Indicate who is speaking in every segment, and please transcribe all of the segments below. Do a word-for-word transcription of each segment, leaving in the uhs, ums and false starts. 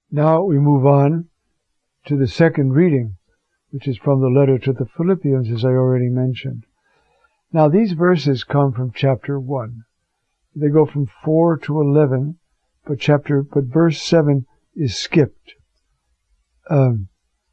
Speaker 1: Now we move on to the second reading, which is from the letter to the Philippians, as I already mentioned. Now these verses come from chapter one. They go from four to eleven, but chapter, but verse seven is skipped. Um,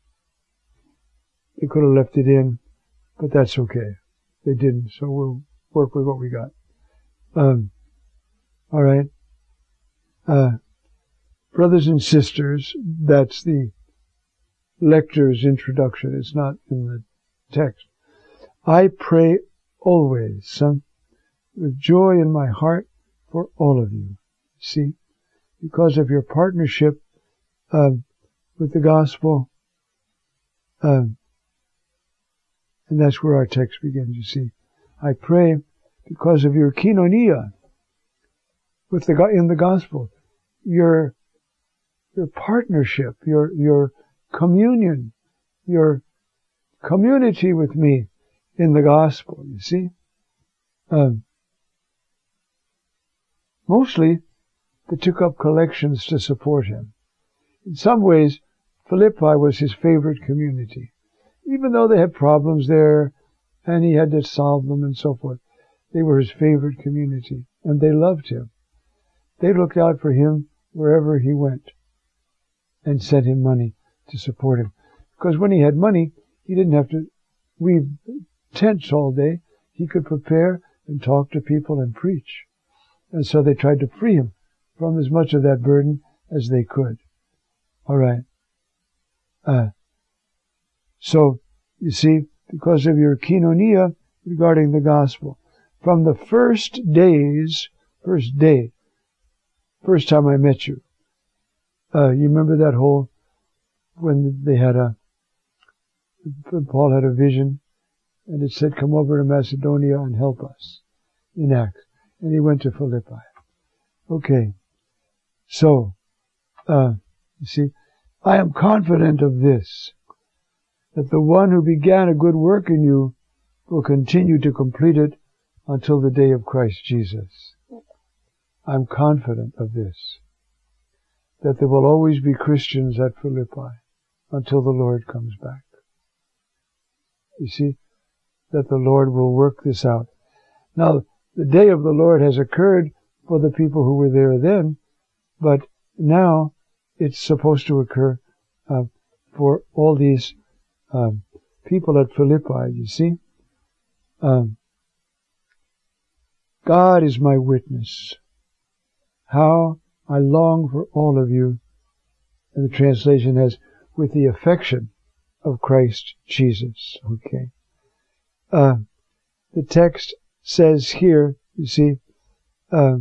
Speaker 1: they could have left it in, but that's okay. They didn't, so we'll work with what we got. Um, all right. Uh, brothers and sisters, that's the lector's introduction. It's not in the text. I pray always, son, with joy in my heart for all of you. See, because of your partnership uh, with the gospel, uh, and that's where our text begins, you see. I pray because of your koinonia with the in the gospel, your your partnership, your your communion, your community with me in the gospel, you see. Um, mostly, they took up collections to support him. In some ways, Philippi was his favorite community. Even though they had problems there, and he had to solve them and so forth, they were his favorite community, and they loved him. They looked out for him wherever he went, and sent him money to support him. Because when he had money, he didn't have to weave tents all day. He could prepare and talk to people and preach. And so they tried to free him from as much of that burden as they could. All right. Uh, so, you see, because of your koinonia regarding the gospel, from the first days, first day, first time I met you, uh, you remember that whole, when they had a, Paul had a vision, and it said, come over to Macedonia and help us in Acts. And he went to Philippi. Okay. So, uh, you see, I am confident of this, that the one who began a good work in you will continue to complete it until the day of Christ Jesus. I'm confident of this, that there will always be Christians at Philippi until the Lord comes back. You see, that the Lord will work this out. Now, the day of the Lord has occurred for the people who were there then, but now it's supposed to occur uh, for all these um, people at Philippi, you see. Um, God is my witness. How I long for all of you. And the translation has, with the affection of Christ Jesus. Okay. Uh, the text says here, you see, uh,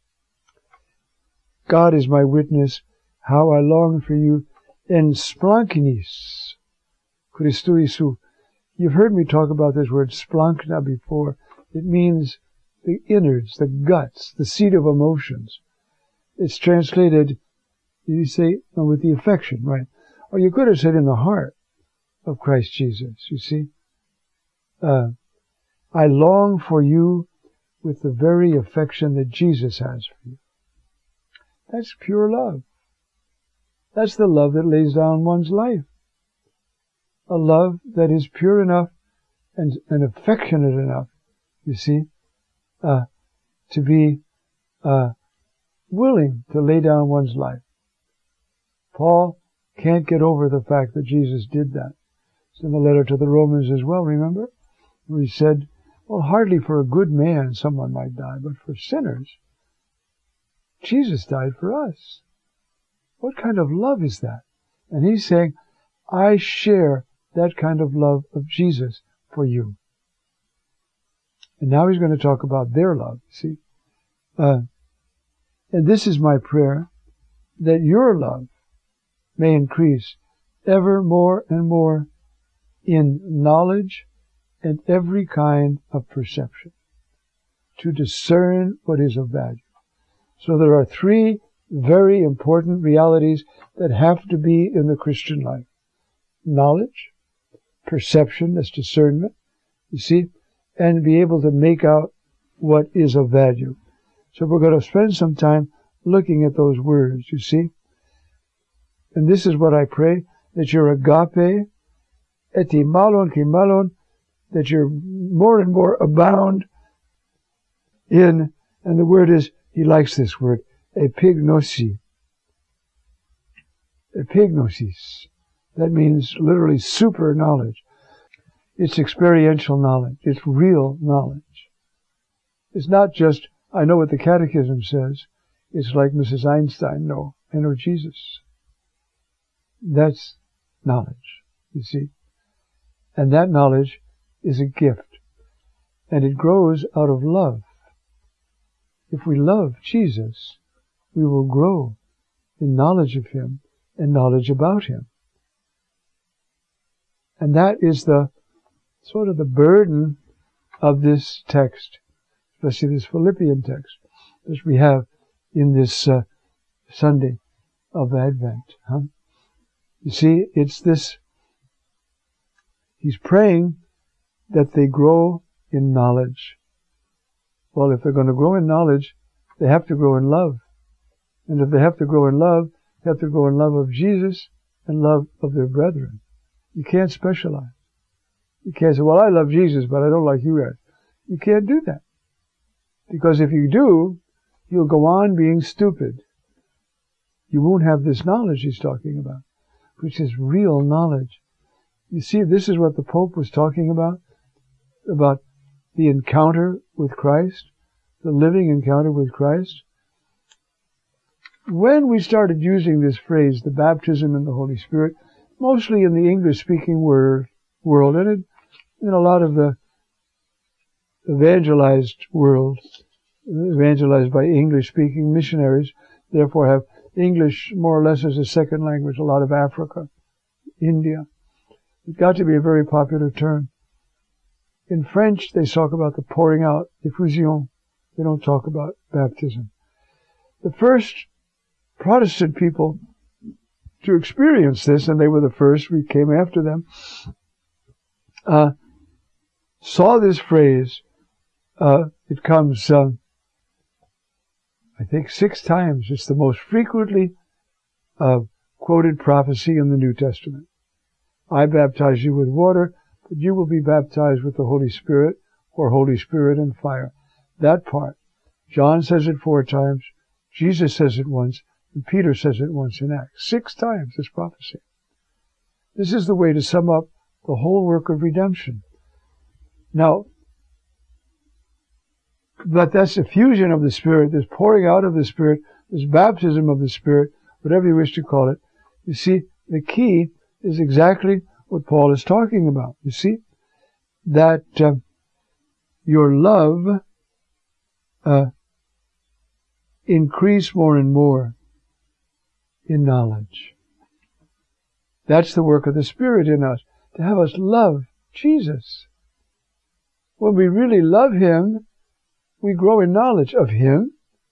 Speaker 1: God is my witness, how I long for you, en splankinis, Christou Isu. You've heard me talk about this word splankna before. It means the innards, the guts, the seat of emotions. It's translated, you say, no, with the affection, right? Or you could have said in the heart of Christ Jesus, you see. Uh, I long for you with the very affection that Jesus has for you. That's pure love. That's the love that lays down one's life. A love that is pure enough and, and affectionate enough, you see, uh, to be uh, willing to lay down one's life. Paul can't get over the fact that Jesus did that. It's in the letter to the Romans as well, remember? Where he said, well, hardly for a good man someone might die, but for sinners, Jesus died for us. What kind of love is that? And he's saying, I share that kind of love of Jesus for you. And now he's going to talk about their love, see? Uh, and this is my prayer, that your love may increase ever more and more in knowledge and every kind of perception, to discern what is of value. So there are three very important realities that have to be in the Christian life. Knowledge, perception, that's discernment, you see, and be able to make out what is of value. So we're going to spend some time looking at those words, you see. And this is what I pray, that your agape, etimalon kimalon, that you're more and more abound in, and the word is, he likes this word, epignosi. Epignosis. That means literally super knowledge. It's experiential knowledge. It's real knowledge. It's not just, I know what the Catechism says. It's like Missus Einstein, no, I know Jesus. That's knowledge, you see. And that knowledge is a gift. And it grows out of love. If we love Jesus, we will grow in knowledge of Him and knowledge about Him. And that is the sort of the burden of this text, especially this Philippian text, which we have in this uh, Sunday of Advent. Huh? You see, it's this, he's praying that they grow in knowledge. Well, if they're going to grow in knowledge, they have to grow in love. And if they have to grow in love, they have to grow in love of Jesus and love of their brethren. You can't specialize. You can't say, well, I love Jesus, but I don't like you guys. You can't do that. Because if you do, you'll go on being stupid. You won't have this knowledge he's talking about, which is real knowledge. You see, this is what the Pope was talking about, about the encounter with Christ, the living encounter with Christ. When we started using this phrase, the baptism in the Holy Spirit, mostly in the English-speaking world, world, and in, in a lot of the evangelized world, evangelized by English-speaking missionaries, therefore have English more or less as a second language, a lot of Africa, India. It got to be a very popular term. In French, they talk about the pouring out, effusion. They don't talk about baptism. The first Protestant people to experience this, and they were the first, we came after them, uh, saw this phrase. Uh, it comes, uh, I think, six times. It's the most frequently uh, quoted prophecy in the New Testament. I baptize you with water, but you will be baptized with the Holy Spirit, or Holy Spirit and fire. That part. John says it four times. Jesus says it once. And Peter says it once in Acts. Six times this prophecy. This is the way to sum up the whole work of redemption. Now, but that's effusion of the Spirit, this pouring out of the Spirit, this baptism of the Spirit, whatever you wish to call it. You see, the key is exactly what Paul is talking about. You see, that uh, your love uh, increase more and more in knowledge. That's the work of the Spirit in us, to have us love Jesus. When we really love Him, we grow in knowledge of Him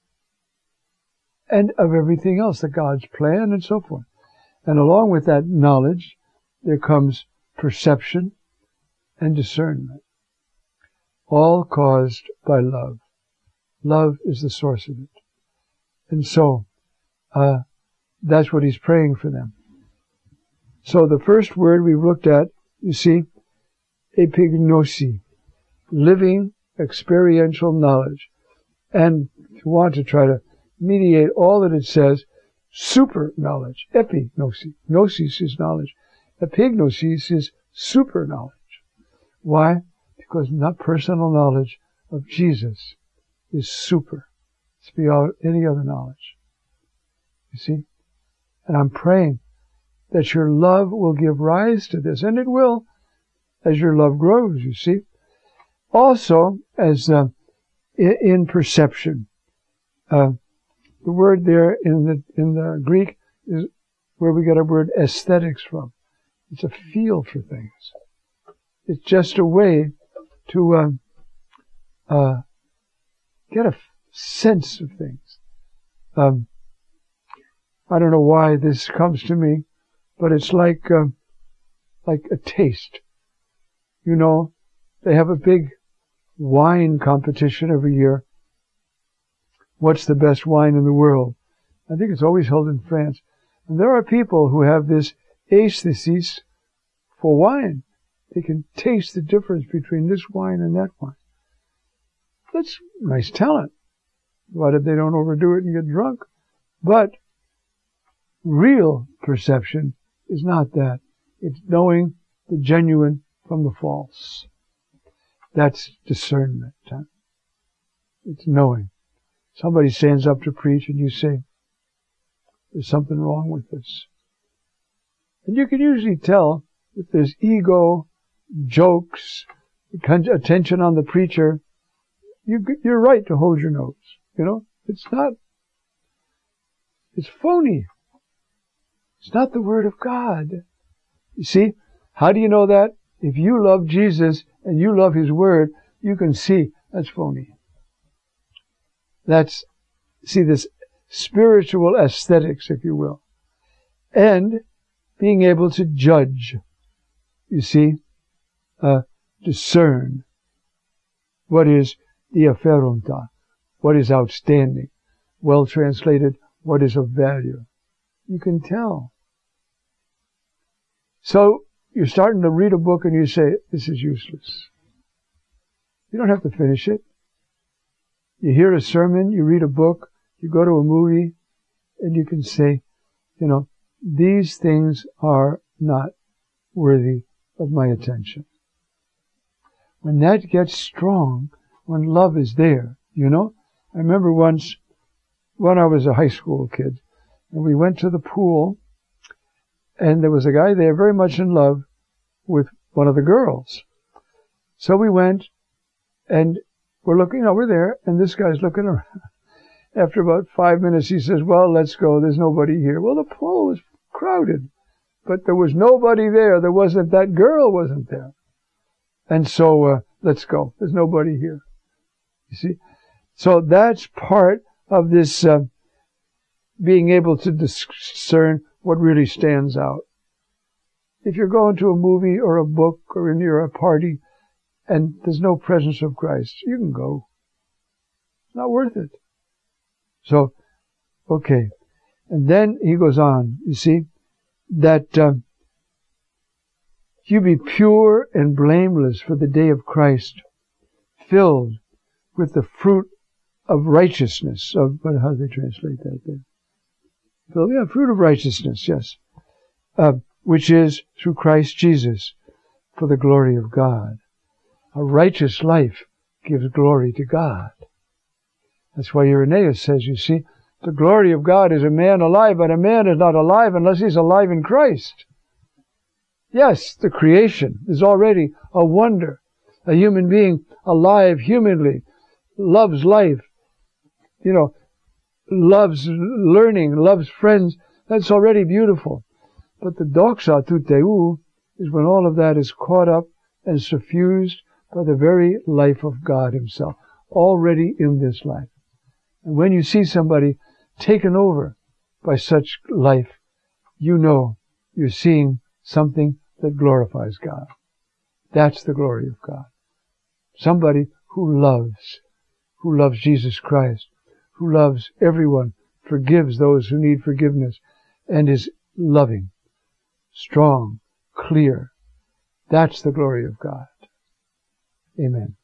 Speaker 1: and of everything else, the God's plan and so forth. And along with that knowledge, there comes perception and discernment, all caused by love. Love is the source of it. And so, uh, that's what he's praying for them. So the first word we looked at, you see, epignosi, living experiential knowledge. And if you want to try to mediate all that it says, super knowledge, epignosi. Gnosis is knowledge. Epignosis is super knowledge. Why? Because not personal knowledge of Jesus is super. It's beyond any other knowledge. You see? And I'm praying that your love will give rise to this. And it will, as your love grows, you see. Also, as uh, in perception. Uh, the word there in the in the Greek is where we get our word aesthetics from. It's a feel for things. It's just a way to uh, uh, get a sense of things. Um, I don't know why this comes to me, but it's like uh, like a taste. You know, they have a big wine competition every year. What's the best wine in the world? I think it's always held in France. And there are people who have this aesthesis for wine. They can taste the difference between this wine and that wine. That's nice talent. Provided they don't overdo it and get drunk. But real perception is not that. It's knowing the genuine from the false. That's discernment. Huh? It's knowing. Somebody stands up to preach and you say, there's something wrong with this. And you can usually tell if there's ego, jokes, attention on the preacher. You, you're right to hold your nose. You know, it's not, it's phony. It's not the Word of God. You see, how do you know that? If you love Jesus and you love His Word, you can see that's phony. That's, see, this spiritual aesthetics, if you will. And being able to judge, you see, uh, discern what is diapherunta, what is outstanding, well translated, what is of value. You can tell. So, you're starting to read a book and you say, this is useless. You don't have to finish it. You hear a sermon, you read a book, you go to a movie, and you can say, you know, these things are not worthy of my attention. When that gets strong, when love is there, you know, I remember once, when I was a high school kid, and we went to the pool, and there was a guy there very much in love with one of the girls. So we went, and we're looking, you know, we're there, and this guy's looking around. After about five minutes, he says, well, let's go. There's nobody here. Well, the pool was crowded, but there was nobody there. There wasn't, that girl wasn't there. And so, uh, let's go. There's nobody here. You see? So that's part of this, uh, being able to discern what really stands out. If you're going to a movie or a book or in your party and there's no presence of Christ, you can go. It's not worth it. So, okay. And then he goes on, you see, that uh, you be pure and blameless for the day of Christ, filled with the fruit of righteousness. Of, but how do they translate that there? Filled, yeah, fruit of righteousness, yes. Uh, which is through Christ Jesus, for the glory of God. A righteous life gives glory to God. That's why Irenaeus says, you see, the glory of God is a man alive, but a man is not alive unless he's alive in Christ. Yes, the creation is already a wonder. A human being alive humanly, loves life, you know, loves learning, loves friends. That's already beautiful. But the doxa tu teu is when all of that is caught up and suffused by the very life of God Himself, already in this life. And when you see somebody taken over by such life, you know you're seeing something that glorifies God. That's the glory of God. Somebody who loves, who loves Jesus Christ, who loves everyone, forgives those who need forgiveness, and is loving, strong, clear. That's the glory of God. Amen.